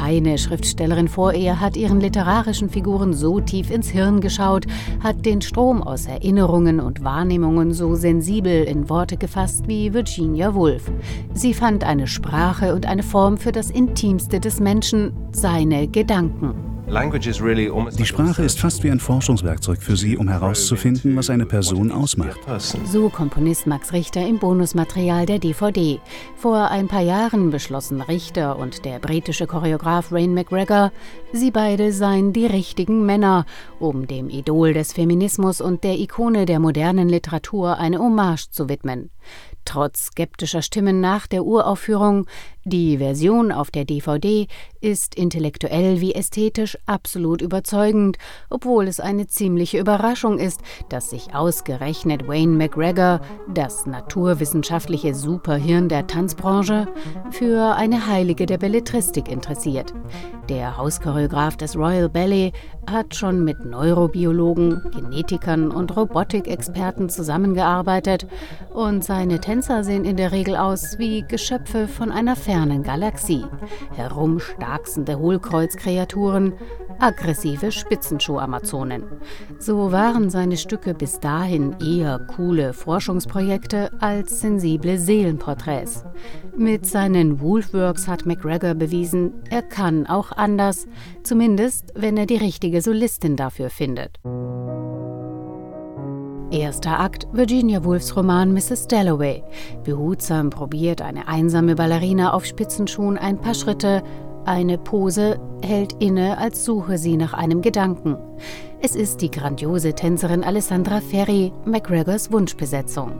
Keine Schriftstellerin vor ihr hat ihren literarischen Figuren so tief ins Hirn geschaut, hat den Strom aus Erinnerungen und Wahrnehmungen so sensibel in Worte gefasst wie Virginia Woolf. Sie fand eine Sprache und eine Form für das Intimste des Menschen, seine Gedanken. Die Sprache ist fast wie ein Forschungswerkzeug für sie, um herauszufinden, was eine Person ausmacht. So Komponist Max Richter im Bonusmaterial der DVD. Vor ein paar Jahren beschlossen Richter und der britische Choreograf Wayne McGregor, sie beide seien die richtigen Männer, um dem Idol des Feminismus und der Ikone der modernen Literatur eine Hommage zu widmen. Trotz skeptischer Stimmen nach der Uraufführung, die Version auf der DVD ist intellektuell wie ästhetisch absolut überzeugend, obwohl es eine ziemliche Überraschung ist, dass sich ausgerechnet Wayne McGregor, das naturwissenschaftliche Superhirn der Tanzbranche, für eine Heilige der Belletristik interessiert. Der Hauschoreograf des Royal Ballet hat schon mit Neurobiologen, Genetikern und Robotikexperten zusammengearbeitet und seine Tänzer sehen in der Regel aus wie Geschöpfe von einer fernen Galaxie. Herumstarksende Hohlkreuzkreaturen, aggressive Spitzenschuh-Amazonen. So waren seine Stücke bis dahin eher coole Forschungsprojekte als sensible Seelenporträts. Mit seinen Woolf-Works hat McGregor bewiesen, er kann auch anders, zumindest wenn er die richtige Solistin dafür findet. Erster Akt Virginia Woolfs Roman Mrs. Dalloway. Behutsam probiert eine einsame Ballerina auf Spitzenschuhen ein paar Schritte. Eine Pose, hält inne, als suche sie nach einem Gedanken. Es ist die grandiose Tänzerin Alessandra Ferri, McGregors Wunschbesetzung.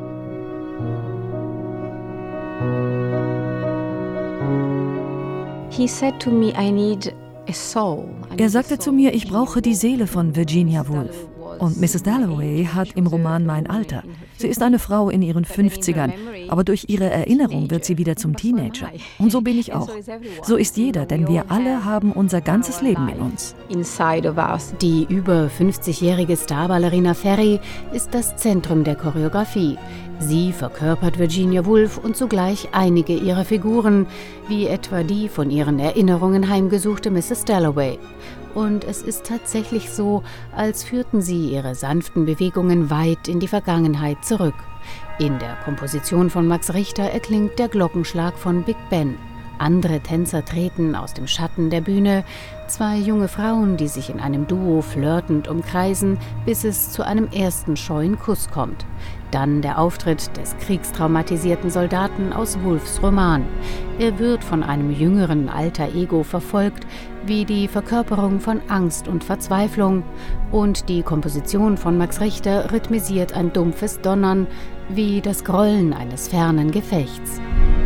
Er sagte zu mir, ich brauche die Seele von Virginia Woolf. Und Mrs. Dalloway hat im Roman mein Alter. Sie ist eine Frau in ihren 50ern, aber durch ihre Erinnerung wird sie wieder zum Teenager. Und so bin ich auch. So ist jeder, denn wir alle haben unser ganzes Leben in uns. Die über 50-jährige Starballerina Ferri ist das Zentrum der Choreografie. Sie verkörpert Virginia Woolf und zugleich einige ihrer Figuren, wie etwa die von ihren Erinnerungen heimgesuchte Mrs. Dalloway. Und es ist tatsächlich so, als führten sie ihre sanften Bewegungen weit in die Vergangenheit zurück. In der Komposition von Max Richter erklingt der Glockenschlag von Big Ben. Andere Tänzer treten aus dem Schatten der Bühne. Zwei junge Frauen, die sich in einem Duo flirtend umkreisen, bis es zu einem ersten scheuen Kuss kommt. Dann der Auftritt des kriegstraumatisierten Soldaten aus Woolfs Roman. Er wird von einem jüngeren Alter Ego verfolgt, wie die Verkörperung von Angst und Verzweiflung. Und die Komposition von Max Richter rhythmisiert ein dumpfes Donnern, wie das Grollen eines fernen Gefechts.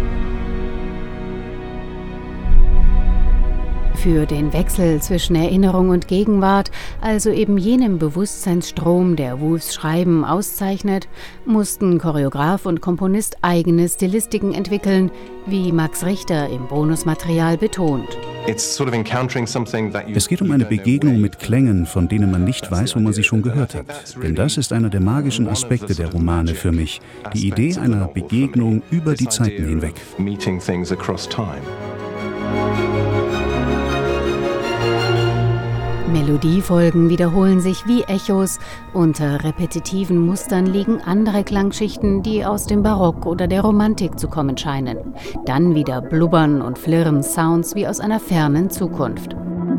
Für den Wechsel zwischen Erinnerung und Gegenwart, also eben jenem Bewusstseinsstrom, der Woolfs Schreiben auszeichnet, mussten Choreograf und Komponist eigene Stilistiken entwickeln, wie Max Richter im Bonusmaterial betont. Es geht um eine Begegnung mit Klängen, von denen man nicht weiß, wo man sie schon gehört hat. Denn das ist einer der magischen Aspekte der Romane für mich. Die Idee einer Begegnung über die Zeiten hinweg. Melodiefolgen wiederholen sich wie Echos. Unter repetitiven Mustern liegen andere Klangschichten, die aus dem Barock oder der Romantik zu kommen scheinen. Dann wieder blubbern und flirren Sounds wie aus einer fernen Zukunft.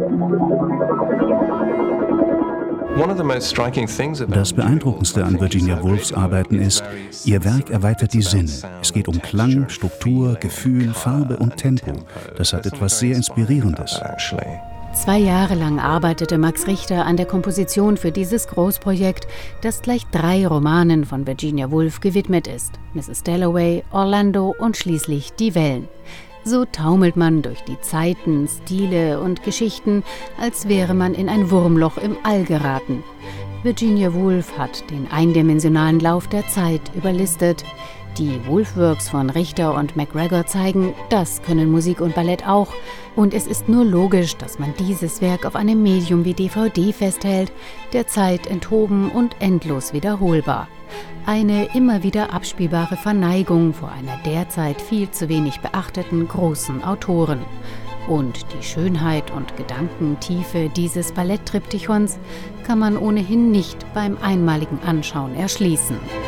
Das Beeindruckendste an Virginia Woolfs Arbeiten ist, ihr Werk erweitert die Sinne. Es geht um Klang, Struktur, Gefühl, Farbe und Tempo. Das hat etwas sehr Inspirierendes. 2 Jahre lang arbeitete Max Richter an der Komposition für dieses Großprojekt, das gleich 3 Romanen von Virginia Woolf gewidmet ist: Mrs. Dalloway, Orlando und schließlich Die Wellen. So taumelt man durch die Zeiten, Stile und Geschichten, als wäre man in ein Wurmloch im All geraten. Virginia Woolf hat den eindimensionalen Lauf der Zeit überlistet. Die Woolf-Works von Richter und McGregor zeigen, das können Musik und Ballett auch. Und es ist nur logisch, dass man dieses Werk auf einem Medium wie DVD festhält, der Zeit enthoben und endlos wiederholbar. Eine immer wieder abspielbare Verneigung vor einer derzeit viel zu wenig beachteten großen Autoren. Und die Schönheit und Gedankentiefe dieses Balletttriptychons kann man ohnehin nicht beim einmaligen Anschauen erschließen.